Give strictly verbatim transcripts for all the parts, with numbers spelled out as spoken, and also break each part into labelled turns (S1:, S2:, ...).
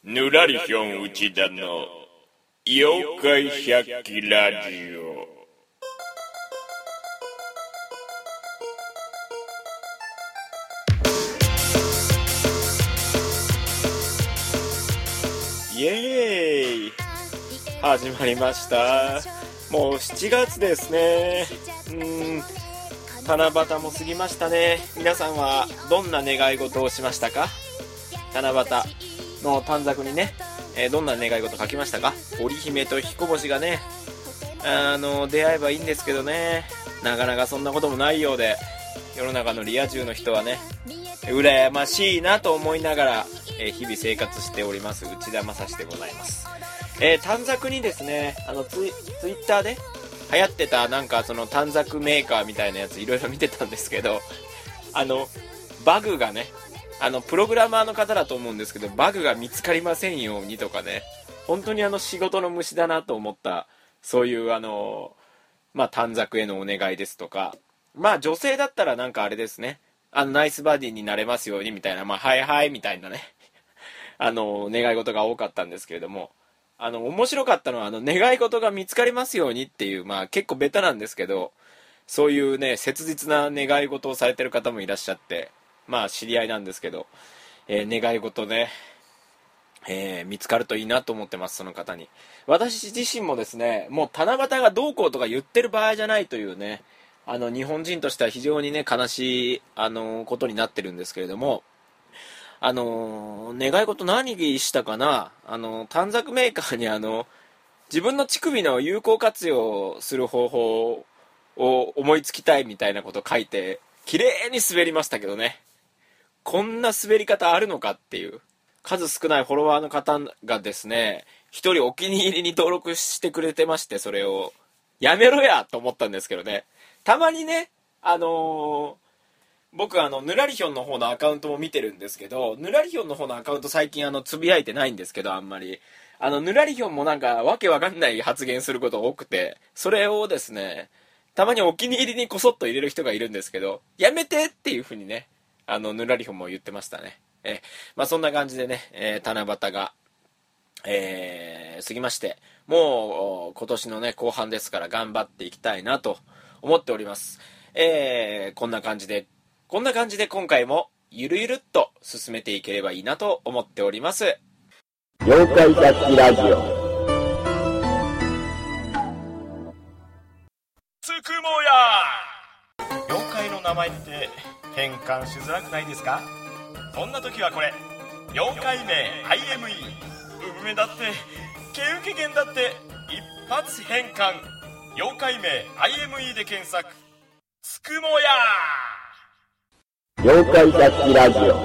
S1: ぬらりひょん内田の妖怪百鬼ラジオ。イエーイ、始まりました。もうしちがつですね。うーん七夕も過ぎましたね。皆さんはどんな願い事をしましたか？七夕の短冊にね、えー、どんな願い事書きましたか？織姫と彦星がね、あの出会えばいいんですけどね、なかなかそんなこともないようで、世の中のリア充の人はね、羨ましいなと思いながら、えー、日々生活しております内田正史でございます。えー、短冊にですね、あのツイ、ツイッターで流行ってたなんかその短冊メーカーみたいなやついろいろ見てたんですけど、あのバグがね、あのプログラマーの方だと思うんですけど、バグが見つかりませんようにとかね、本当にあの仕事の虫だなと思った、そういうあのまあ短冊へのお願いですとか、まあ女性だったらなんかあれですね、あのナイスバディになれますようにみたいな、まあはいはいみたいなねあの願い事が多かったんですけれども、あの面白かったのは、あの願い事が見つかりますようにっていう、まあ結構ベタなんですけど、そういうね切実な願い事をされてる方もいらっしゃって、まあ知り合いなんですけど、えー、願い事ね、えー、見つかるといいなと思ってます。その方に。私自身もですね、もう七夕がどうこうとか言ってる場合じゃないというね、あの日本人としては非常にね悲しいあのことになってるんですけれども、あの願い事何したかな、あの短冊メーカーにあの自分の乳首の有効活用する方法を思いつきたいみたいなこと書いて、綺麗に滑りましたけどね。こんな滑り方あるのかっていう。数少ないフォロワーの方がですね、一人お気に入りに登録してくれてまして、それをやめろやと思ったんですけどね。たまにね、あのー僕あのぬらりひょんの方のアカウントも見てるんですけど、ぬらりひょんの方のアカウント最近あのつぶやいてないんですけど、あんまりあのぬらりひょんもなんかわけわかんない発言すること多くて、それをですねたまにお気に入りにこそっと入れる人がいるんですけど、やめてっていう風にね、あのぬらりひょんも言ってましたね。えまあそんな感じでね、えー、七夕が、えー、過ぎまして、もう今年のね後半ですから頑張っていきたいなと思っております。えー、こんな感じでこんな感じで今回もゆるゆるっと進めていければいいなと思っております。
S2: 妖怪百鬼ラジオ。
S1: つくもや。妖怪の名前って変換しづらくないですか？そんな時はこれ、妖怪名 アイエムイー、 産めだって毛受け源だって一発変換、妖怪名 アイエムイー で検索。つくもや。
S2: 妖怪百鬼ラジオ。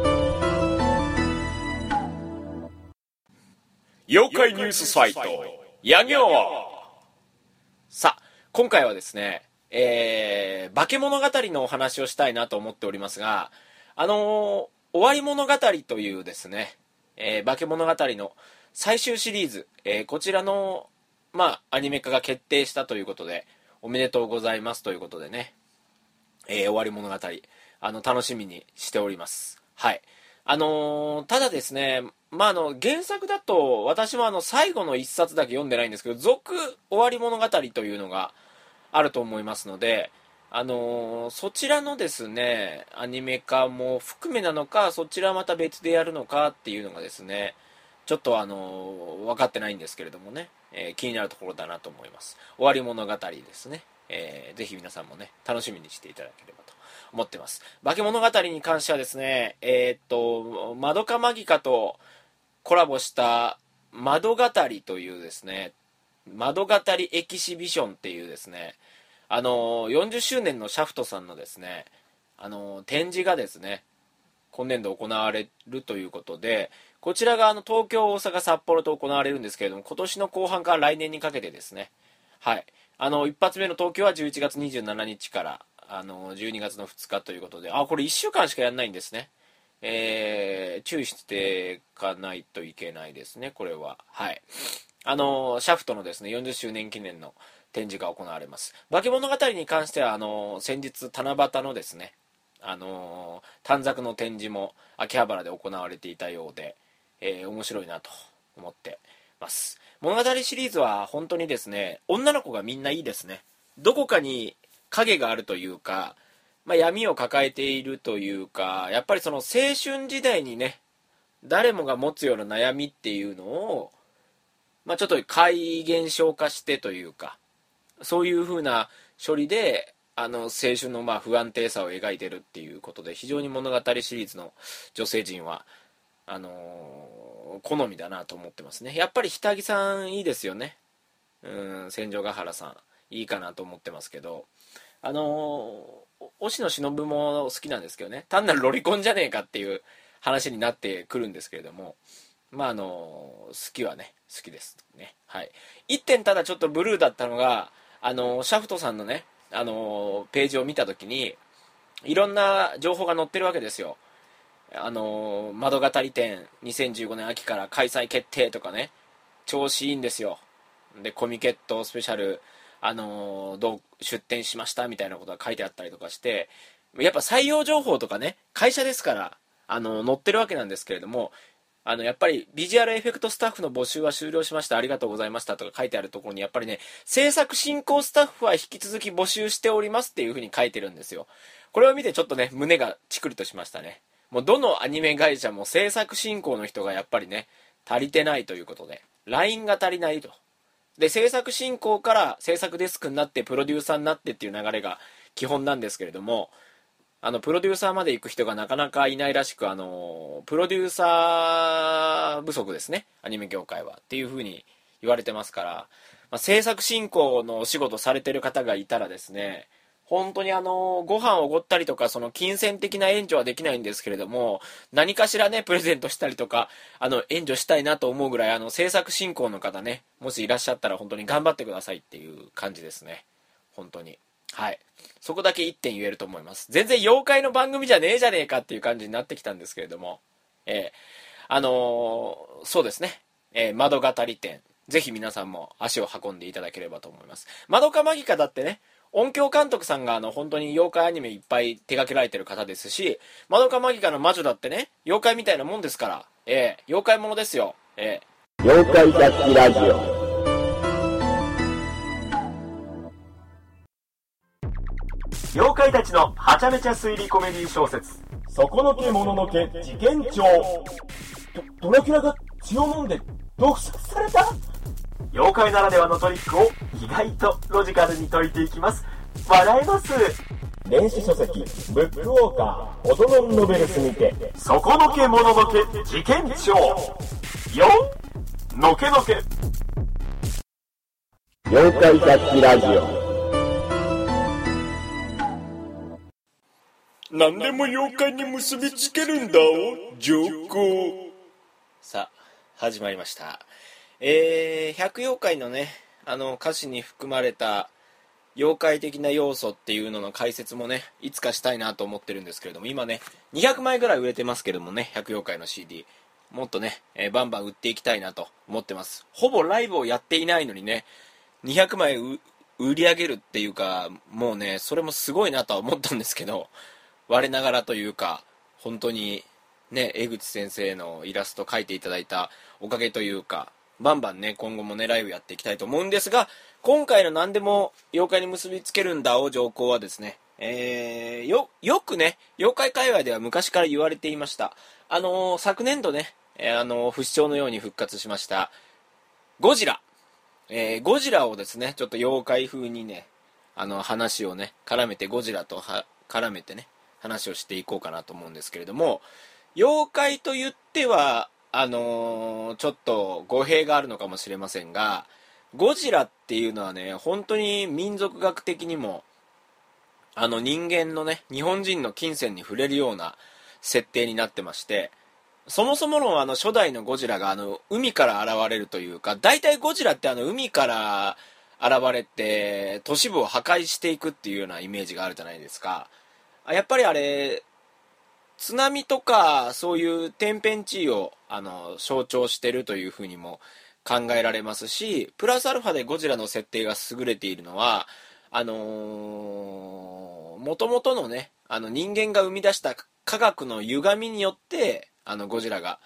S1: 妖怪ニュースサイトや行。さあ今回はですね、えー、化け物語のお話をしたいなと思っておりますが、あのー、終わり物語というですね、えー、化け物語の最終シリーズ、えー、こちらのまあアニメ化が決定したということで、おめでとうございますということでね、えー、終わり物語、あの楽しみにしております。はい。あのー、ただですね、まあ、あの原作だと私もあの最後の一冊だけ読んでないんですけど、続終わり物語というのがあると思いますので、あのー、そちらのですねアニメ化も含めなのか、そちらはまた別でやるのかっていうのがですね、ちょっとあのー、分かってないんですけれどもね、えー、気になるところだなと思います。終わり物語ですね、えー、ぜひ皆さんもね楽しみにしていただければと思ってます。化け物語に関してはですね、えー、っとマドカマギカとコラボした窓語りというですね、窓語りエキシビションっていうですね、あのよんじゅっしゅうねんのシャフトさんのですね、あの展示がですね今年度行われるということで、こちらがあの東京、大阪、札幌と行われるんですけれども、今年の後半から来年にかけてですね、はい、あの一発目の東京はじゅういちがつにじゅうしちにちからあのじゅうにがつのふつかということで、あこれいっしゅうかんしかやらないんですね。えー、注意していかないといけないですね、これは。はい。あのシャフトのですねよんじゅっしゅうねん記念の展示が行われます。化け物語に関してはあの先日七夕のですね、あの短冊の展示も秋葉原で行われていたようで、 えー、面白いなと思ってます。物語シリーズは本当にですね、女の子がみんないいですね。どこかに影があるというか、まあ、闇を抱えているというか、やっぱりその青春時代にね、誰もが持つような悩みっていうのを、まあ、ちょっと怪現象化してというか、そういう風な処理であの青春のまあ不安定さを描いてるっていうことで、非常に物語シリーズの女性陣はあのー、好みだなと思ってますね。やっぱり日木さんいいですよね。うん、千条ヶ原さんいいかなと思ってますけど、あのー、押野忍も好きなんですけどね、単なるロリコンじゃねえかっていう話になってくるんですけれども、まああの好きはね好きですね。はい。一点ただちょっとブルーだったのが、あのシャフトさんのね、あのページを見たときにいろんな情報が載ってるわけですよ。あの窓語り展にせんじゅうごねん秋から開催決定とかね、調子いいんですよ。でコミケットスペシャル、あのどう出展しましたみたいなことが書いてあったりとかして、やっぱ採用情報とかね、会社ですからあの載ってるわけなんですけれども、あのやっぱりビジュアルエフェクトスタッフの募集は終了しました、ありがとうございましたとか書いてあるところに、やっぱりね、制作進行スタッフは引き続き募集しておりますっていう風に書いてるんですよ。これを見てちょっとね胸がチクリとしましたね。もうどのアニメ会社も制作進行の人がやっぱりね足りてないということで、ラインが足りないと。で制作進行から制作デスクになってプロデューサーになってっていう流れが基本なんですけれども、あのプロデューサーまで行く人がなかなかいないらしく、あのプロデューサー不足ですね、アニメ業界はっていう風に言われてますから、まあ、制作進行のお仕事されてる方がいたらですね、本当にあのご飯をおごったりとか、その金銭的な援助はできないんですけれども、何かしらねプレゼントしたりとか、あの援助したいなと思うぐらい、あの制作進行の方ね、もしいらっしゃったら本当に頑張ってくださいっていう感じですね。本当に、はい、そこだけ一点言えると思います。全然妖怪の番組じゃねえじゃねえかっていう感じになってきたんですけれども、えー、あのー、そうですね、えー、窓語り展、ぜひ皆さんも足を運んでいただければと思います。まどかマギカだってね、音響監督さんがあの本当に妖怪アニメいっぱい手掛けられてる方ですし、まどかマギカの魔女だってね妖怪みたいなもんですから、えー、妖怪ものですよ。え
S2: ー、妖怪雑記ラジオ。
S1: 妖怪たちのはちゃめちゃ推理コメディ小説、そこのけもののけ事件帳。ドラキュラが血を飲んで毒殺された。妖怪ならではのトリックを意外とロジカルに解いていきます。笑えます。
S2: 電子書籍ブックウォーカーオトノンノベルスにて、
S1: そこのけもののけ事件帳よんのけのけ。
S2: 妖怪雑記ラジオ。
S1: 何でも妖怪に結びつけるんだお上皇。さあ始まりました。えー、百妖怪のね、あの歌詞に含まれた妖怪的な要素っていうのの解説もね、いつかしたいなと思ってるんですけれども、今ねにひゃくまいぐらい売れてますけれどもね、百妖怪の シーディー もっとね、えー、バンバン売っていきたいなと思ってます。ほぼライブをやっていないのにね、にひゃくまい売り上げるっていうか、もうねそれもすごいなとは思ったんですけど、我ながらというか、本当にね江口先生のイラスト描いていただいたおかげというか、バンバンね今後もねライブやっていきたいと思うんですが、今回の何でも妖怪に結びつけるんだを上皇はですね、えー、よよくね妖怪界隈では昔から言われていました。あのー、昨年度ね、えー、あのー、不死鳥のように復活しましたゴジラ、えー、ゴジラをですねちょっと妖怪風にね、あの話をね絡めて、ゴジラとは絡めてね話をしていこうかなと思うんですけれども、妖怪と言ってはあのー、ちょっと語弊があるのかもしれませんが、ゴジラっていうのはね本当に民族学的にもあの人間のね日本人の金銭に触れるような設定になってまして、そもそものあの初代のゴジラがあの海から現れるというか、大体ゴジラってあの海から現れて都市部を破壊していくっていうようなイメージがあるじゃないですか。やっぱりあれ津波とかそういう天変地異をあの象徴してるというふうにも考えられますし、プラスアルファでゴジラの設定が優れているのは、あのー、元々のねあの人間が生み出した科学の歪みによってあのゴジラが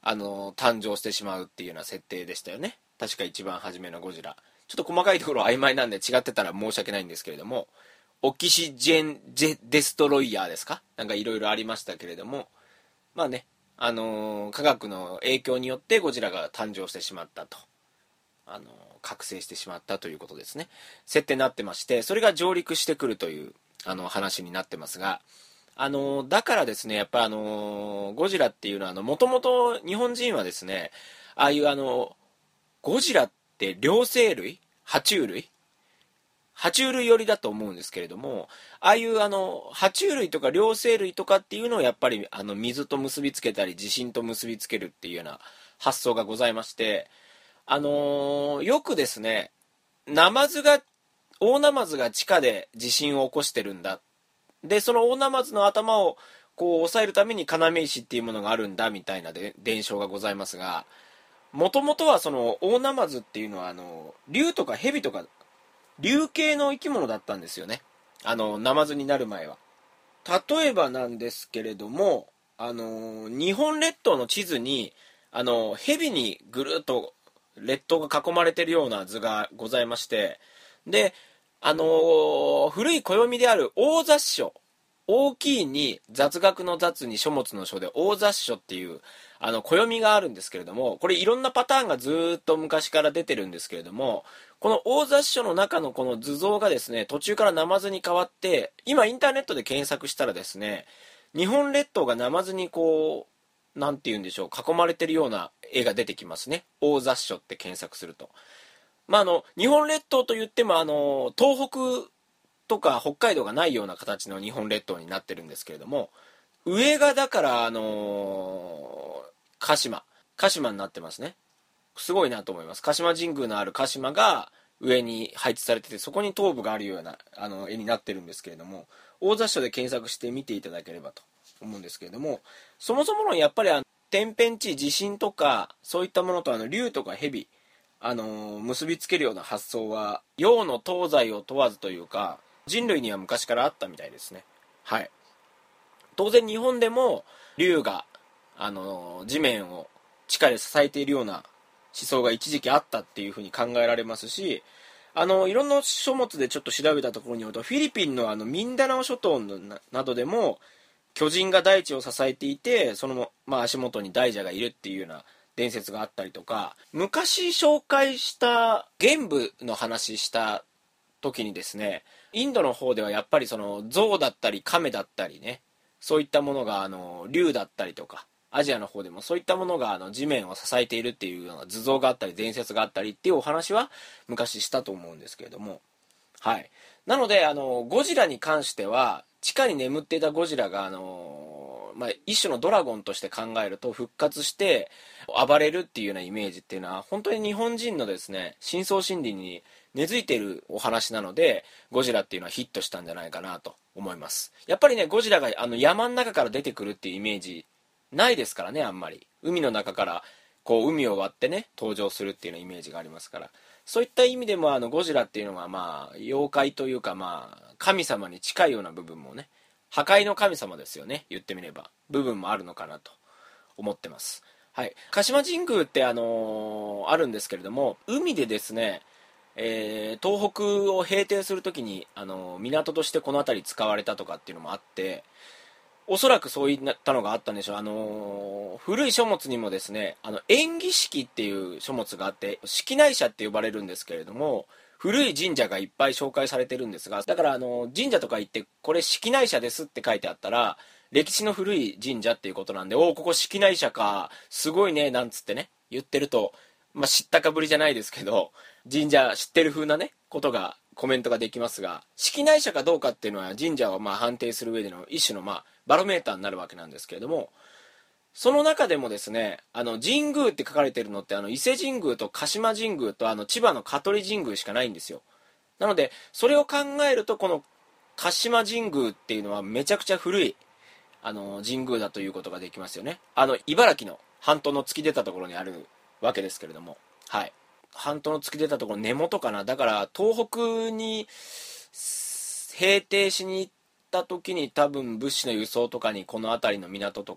S1: あの誕生してしまうっていうような設定でしたよね。確か一番初めのゴジラ、ちょっと細かいところ曖昧なんで違ってたら申し訳ないんですけれども、オキシジェンジェデストロイヤーですか、なんかいろいろありましたけれども、まあね、あのー、科学の影響によってゴジラが誕生してしまったと、あのー、覚醒してしまったということですね。設定になってまして、それが上陸してくるというあの話になってますが、あのー、だからですね、やっぱあのー、ゴジラっていうのはもともと日本人はですね、ああいうあのゴジラって両生類、爬虫類爬虫類寄りだと思うんですけれども、ああいうあの爬虫類とか両生類とかっていうのをやっぱりあの水と結びつけたり地震と結びつけるっていうような発想がございまして、あのー、よくですね、ナマズが大ナマズが地下で地震を起こしてるんだ、でその大ナマズの頭をこう抑えるために要石っていうものがあるんだみたいなで伝承がございますが、もともとはその大ナマズっていうのはあの竜とか蛇とか竜系の生き物だったんですよね、あのナマズになる前は。例えばなんですけれども、あの日本列島の地図にあの蛇にぐるっと列島が囲まれているような図がございまして、であの古い暦である大雑書、大きいに雑学の雑に書物の書で大雑書っていうあの暦があるんですけれども、これいろんなパターンがずっと昔から出てるんですけれども、この大雑書の中のこの図像がですね、途中からナマズに変わって、今インターネットで検索したらですね、日本列島がナマズにこうなんて言うんでしょう、囲まれてるような絵が出てきますね。大雑書って検索すると、まあ、あの日本列島といってもあの東北とか北海道がないような形の日本列島になってるんですけれども、上がだからあのー、鹿島鹿島になってますね。すごいなと思います。鹿島神宮のある鹿島が上に配置されてて、そこに頭部があるようなあの絵になってるんですけれども、大雑書で検索して見ていただければと思うんですけれども、そもそものやっぱりあの天変地異、地震とかそういったものとあの竜とか蛇、あのー、結びつけるような発想は洋の東西を問わずというか、人類には昔からあったみたいですね。はい。当然日本でも竜が、あのー、地面を地下で支えているような思想が一時期あったっていうふうに考えられますし、あのいろんな書物でちょっと調べたところによると、フィリピンのあのミンダナオ諸島などでも巨人が大地を支えていて、その、まあ、足元に大蛇がいるっていうような伝説があったりとか、昔紹介した玄武の話した時にですね、インドの方ではやっぱりその象だったり亀だったりね、そういったものがあの竜だったりとか、アジアの方でもそういったものがあの地面を支えているっていうような図像があったり伝説があったりっていうお話は昔したと思うんですけれども、はい。なのであのゴジラに関しては、地下に眠っていたゴジラがあの、まあ、一種のドラゴンとして考えると復活して暴れるっていうようなイメージっていうのは本当に日本人のですね深層心理に根付いているお話なので、ゴジラっていうのはヒットしたんじゃないかなと思います。やっぱりね、ゴジラがあの山の中から出てくるっていうイメージないですからね。あんまり海の中からこう海を割ってね登場するっていうようなイメージがありますから、そういった意味でもあのゴジラっていうのはまあ妖怪というか、まあ神様に近いような部分もね、破壊の神様ですよね、言ってみれば部分もあるのかなと思ってます。はい。鹿島神宮ってあのー、あるんですけれども、海でですね、えー、東北を平定するときに、あのー、港としてこの辺り使われたとかっていうのもあって、おそらくそういったのがあったんでしょう。あのー、古い書物にもですね、あの縁起式っていう書物があって、式内社って呼ばれるんですけれども、古い神社がいっぱい紹介されてるんですが、だからあの神社とか行ってこれ式内社ですって書いてあったら、歴史の古い神社っていうことなんで、おおここ式内社かすごいねなんつってね言ってると、まあ、知ったかぶりじゃないですけど、神社知ってる風なねことがコメントができますが、式内社かどうかっていうのは神社をまあ判定する上での一種のまあバロメーターになるわけなんですけれども、その中でもですね、あの神宮って書かれてるのってあの伊勢神宮と鹿島神宮とあの千葉の香取神宮しかないんですよ。なのでそれを考えると、この鹿島神宮っていうのはめちゃくちゃ古いあの神宮だということができますよね。あの茨城の半島の突き出たところにあるわけですけれども、はい、半島の突き出たところ根元かな。だから東北に平定しに行った時に多分物資の輸送とかにこの辺りの港とか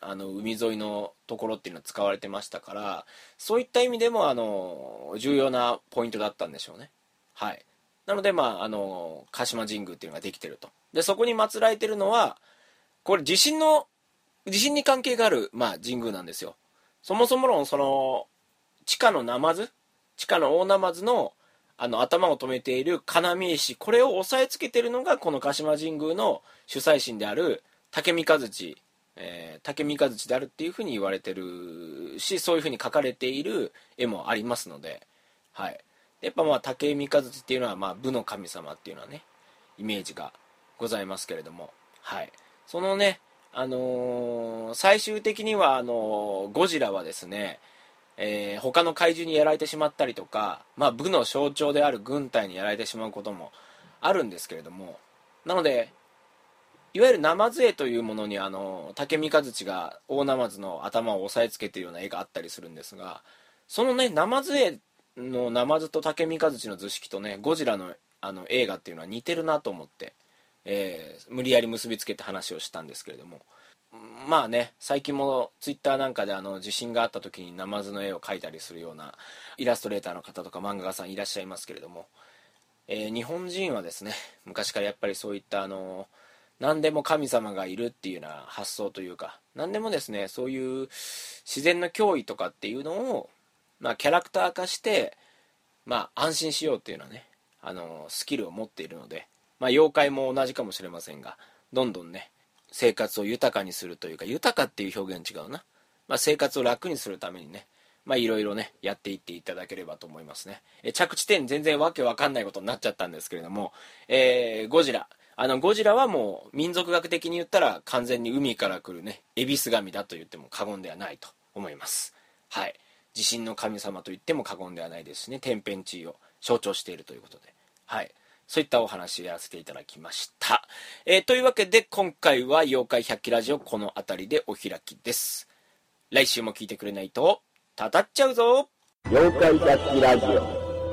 S1: あの海沿いのところっていうのは使われてましたから、そういった意味でもあの重要なポイントだったんでしょうね。はい。なので、まあ、あの鹿島神宮っていうのができてると。でそこに祀られてるのは、これ地震の地震に関係がある、まあ、神宮なんですよ。そもそものその地下のナマズ、地下の大ナマズのあの頭を止めている要石、これを押さえつけてるのがこの鹿島神宮の主催神である竹三日月、えー、竹三日月であるっていうふうに言われてるし、そういうふうに描かれている絵もありますので、はい。やっぱまあ竹三日月っていうのはまあ武の神様っていうのはね、イメージがございますけれども、はい。そのね、あのー、最終的にはあのー、ゴジラはですね、えー、他の怪獣にやられてしまったりとか、まあ、武の象徴である軍隊にやられてしまうこともあるんですけれども、なのでいわゆるナマズ絵というものにあの竹三日月が大ナマズの頭を押さえつけているような絵があったりするんですが、そのねナマズ絵のナマズと竹三日月の図式とねゴジラのあの映画っていうのは似てるなと思って、えー、無理やり結びつけて話をしたんですけれども、まあね、最近もツイッターなんかであの地震があった時にナマズの絵を描いたりするようなイラストレーターの方とか漫画家さんいらっしゃいますけれども、えー、日本人はですね、昔からやっぱりそういったあの何でも神様がいるっていうような発想というか、何でもですね、そういう自然の脅威とかっていうのを、まあ、キャラクター化して、まあ、安心しようっていうようなね、あのスキルを持っているので、まあ、妖怪も同じかもしれませんが、どんどんね生活を豊かにするというか、豊かっていう表現違うな、まあ、生活を楽にするためにね、まあいろいろねやっていっていただければと思いますね。え着地点全然わけわかんないことになっちゃったんですけれども、えー、ゴジラあのゴジラはもう民族学的に言ったら完全に海から来るね恵比寿神だと言っても過言ではないと思います。はい。地震の神様と言っても過言ではないですしね、天変地異を象徴しているということで、はい、そういったお話をやらせていただきました。えー、というわけで今回は妖怪百鬼ラジオこの辺りでお開きです。来週も聞いてくれないとたたっちゃうぞ。
S2: 妖怪百鬼ラジオ。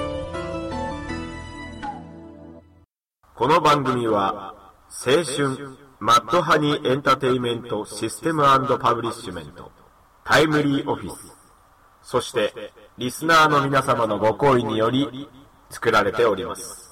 S2: この番組は青春マッドハニーエンターテイメントシステム&パブリッシュメントタイムリーオフィス、そしてリスナーの皆様のご厚意により作られております。